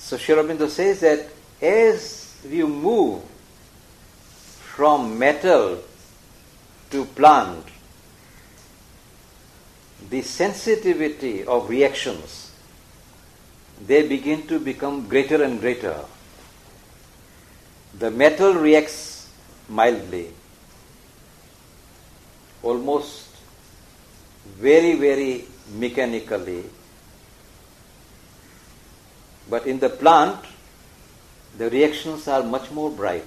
So Sri Aurobindo says that as you move from metal to plant, the sensitivity of reactions, they begin to become greater and greater. The metal reacts mildly, almost very, very mechanically. But in the plant, the reactions are much more bright.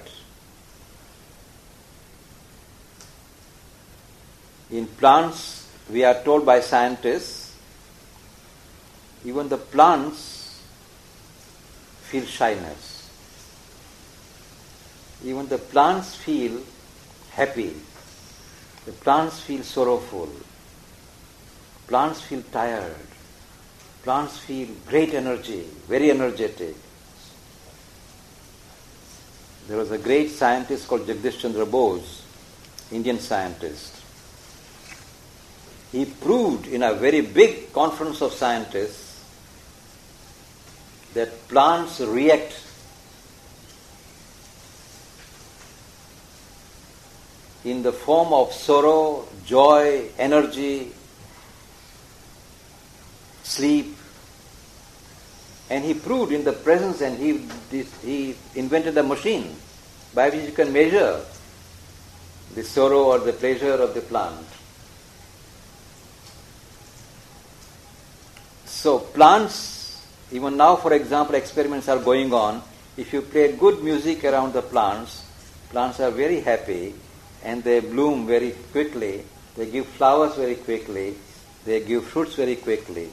In plants, we are told by scientists, even the plants feel shyness. Even the plants feel happy. The plants feel sorrowful. Plants feel tired. Plants feel great energy, very energetic. There was a great scientist called Jagdish Chandra Bose, Indian scientist. He proved in a very big conference of scientists that plants react in the form of sorrow, joy, energy, sleep. And he proved in the presence, and he invented a machine by which you can measure the sorrow or the pleasure of the plant. So plants, even now for example, experiments are going on. If you play good music around the plants are very happy and they bloom very quickly, they give flowers very quickly, they give fruits very quickly.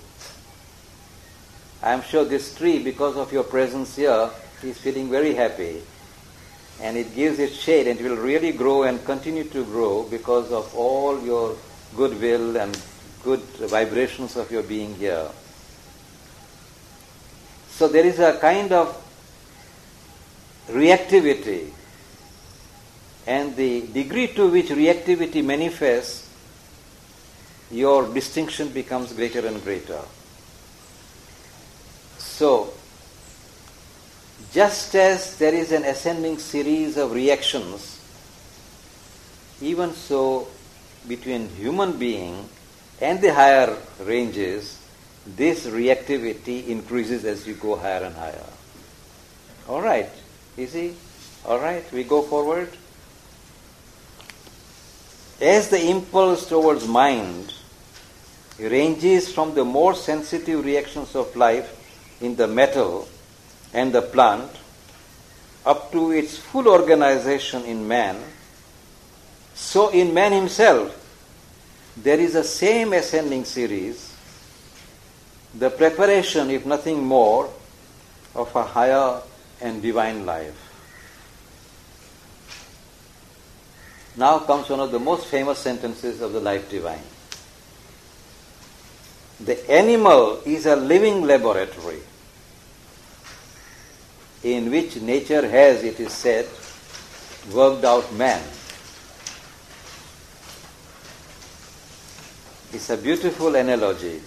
I am sure this tree, because of your presence here, is feeling very happy, and it gives its shade, and it will really grow and continue to grow because of all your goodwill and good vibrations of your being here. So there is a kind of reactivity, and the degree to which reactivity manifests, your distinction becomes greater and greater. So, just as there is an ascending series of reactions, even so between human being and the higher ranges, this reactivity increases as you go higher and higher. All right, easy? All right, we go forward. As the impulse towards mind ranges from the more sensitive reactions of life in the metal and the plant up to its full organization in man, so in man himself there is a same ascending series, the preparation, if nothing more, of a higher and divine life. Now comes one of the most famous sentences of the Life Divine. The animal is a living laboratory in which nature has, it is said, worked out man. It's a beautiful analogy.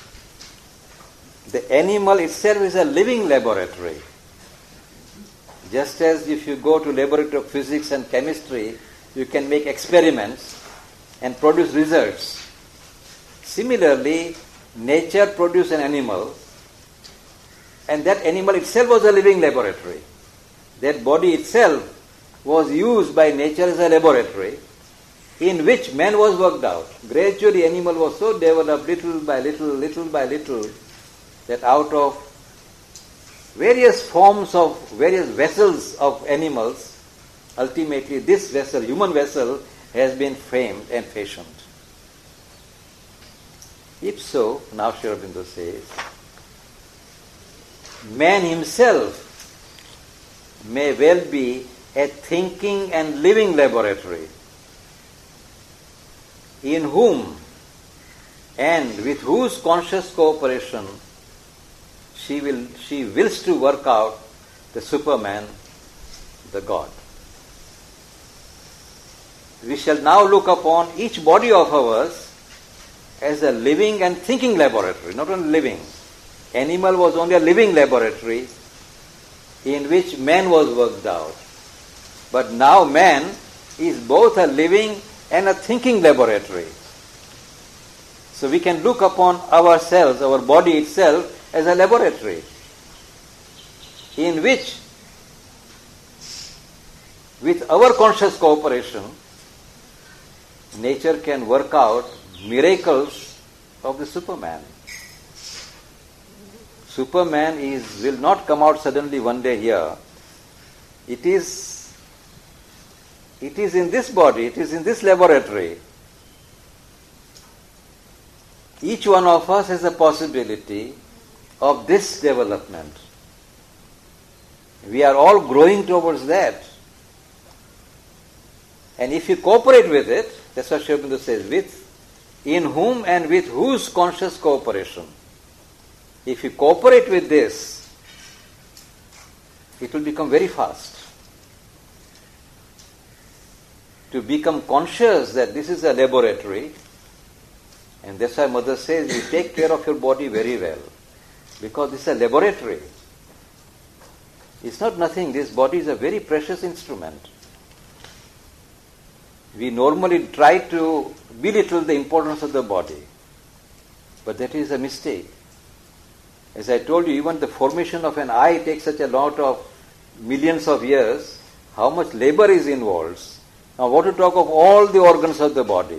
The animal itself is a living laboratory. Just as if you go to laboratory of physics and chemistry, you can make experiments and produce results. Similarly, nature produced an animal, and that animal itself was a living laboratory. That body itself was used by nature as a laboratory in which man was worked out. Gradually animal was so developed little by little that out of various forms of various vessels of animals, ultimately this vessel, human vessel, has been framed and fashioned. If so, now Sri Aurobindo says, man himself may well be a thinking and living laboratory in whom and with whose conscious cooperation she wills to work out the Superman, the God. We shall now look upon each body of ours as a living and thinking laboratory, not only living. Animal was only a living laboratory, in which man was worked out. But now man is both a living and a thinking laboratory. So we can look upon ourselves, our body itself, as a laboratory in which, with our conscious cooperation, nature can work out miracles of the Superman. Superman will not come out suddenly one day here. It is in this body, it is in this laboratory. Each one of us has a possibility of this development. We are all growing towards that. And if you cooperate with it, that's what Sri Aurobindo says, in whom and with whose conscious cooperation. If you cooperate with this, it will become very fast. To become conscious that this is a laboratory, and that's why Mother says you take care of your body very well, because this is a laboratory. It's not nothing. This body is a very precious instrument. We normally try to belittle the importance of the body, but that is a mistake. As I told you, even the formation of an eye takes such a lot of millions of years. How much labor is involved? Now what to talk of all the organs of the body?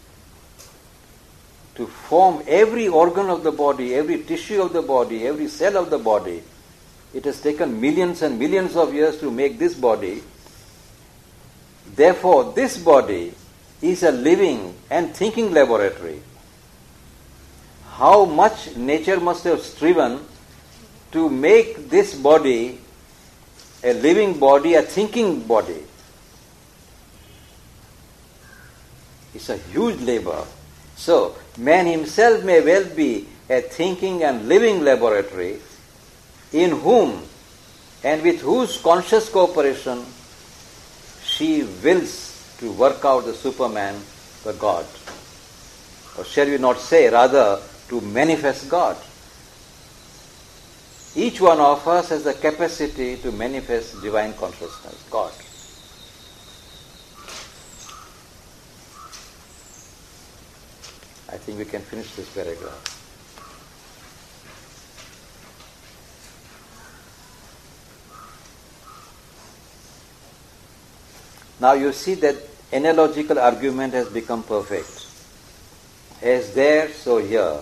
To form every organ of the body, every tissue of the body, every cell of the body, it has taken millions and millions of years to make this body. Therefore, this body is a living and thinking laboratory. How much nature must have striven to make this body a living body, a thinking body. It's a huge labor. So, man himself may well be a thinking and living laboratory in whom and with whose conscious cooperation she wills to work out the Superman, the God. Or shall we not say, rather, to manifest God. Each one of us has the capacity to manifest divine consciousness, God. I think we can finish this paragraph. Now you see that analogical argument has become perfect. As there, so here.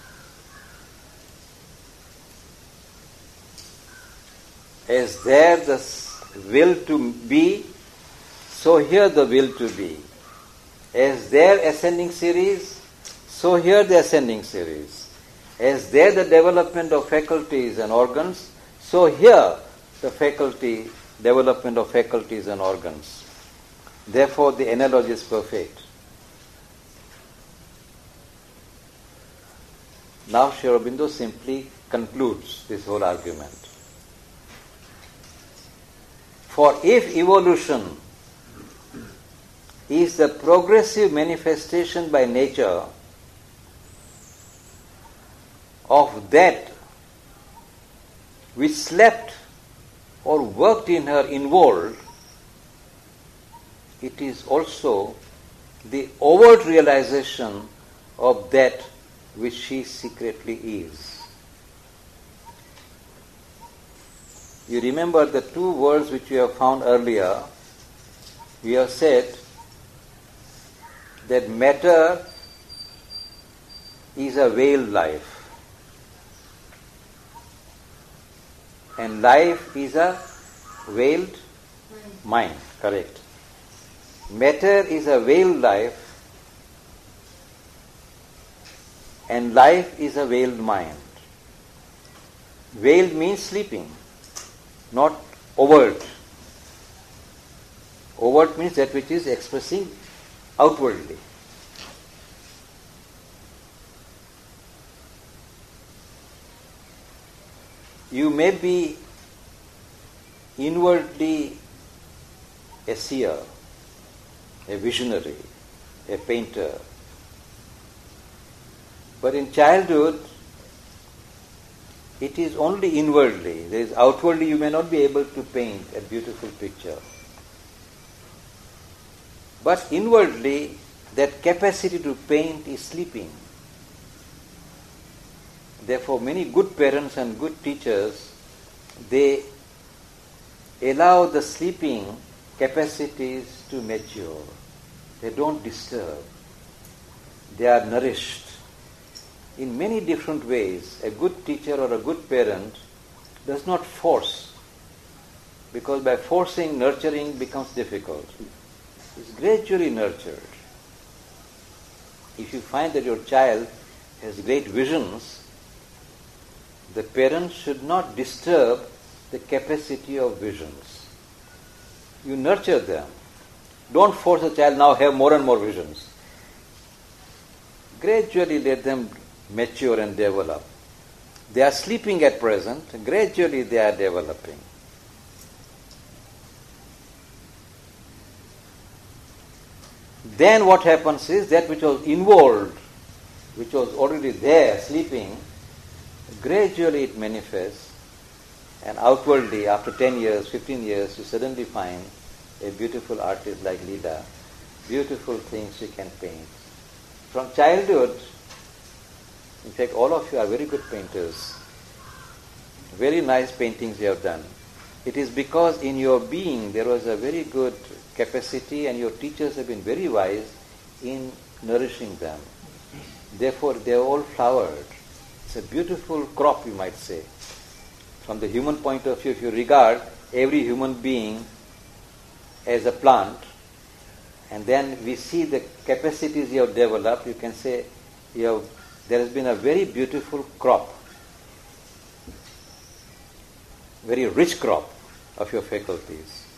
As there the will to be, so here the will to be. As there ascending series, so here the ascending series. As there the development of faculties and organs, so here the development of faculties and organs. Therefore the analogy is perfect. Now Sri Aurobindo simply concludes this whole argument. For if evolution is the progressive manifestation by nature of that which slept or worked in her involved, it is also the overt realization of that which she secretly is. You remember the two words which we have found earlier. We have said that matter is a veiled life and life is a veiled mind. Correct. Matter is a veiled life and life is a veiled mind. Veiled means sleeping, not overt. Overt means that which is expressing outwardly. You may be inwardly a seer, a visionary, a painter, but in childhood It is only inwardly. There is outwardly you may not be able to paint a beautiful picture. But inwardly, that capacity to paint is sleeping. Therefore, many good parents and good teachers, they allow the sleeping capacities to mature. They don't disturb. They are nourished. In many different ways, a good teacher or a good parent does not force, because by forcing, nurturing becomes difficult. It's gradually nurtured. If you find that your child has great visions, the parent should not disturb the capacity of visions. You nurture them. Don't force a child now have more and more visions. Gradually let them mature and develop. They are sleeping at present, gradually they are developing. Then what happens is that which was involved, which was already there, sleeping, gradually it manifests, and outwardly after 10 years, 15 years, you suddenly find a beautiful artist like Lida, beautiful things she can paint. From childhood, in fact all of you are very good painters, very nice paintings you have done. It is because in your being there was a very good capacity and your teachers have been very wise in nourishing them. Therefore they are all flowered. It's a beautiful crop, you might say. From the human point of view, if you regard every human being as a plant, and then we see the capacities you have developed, you can say there has been a very beautiful crop, very rich crop of your faculties.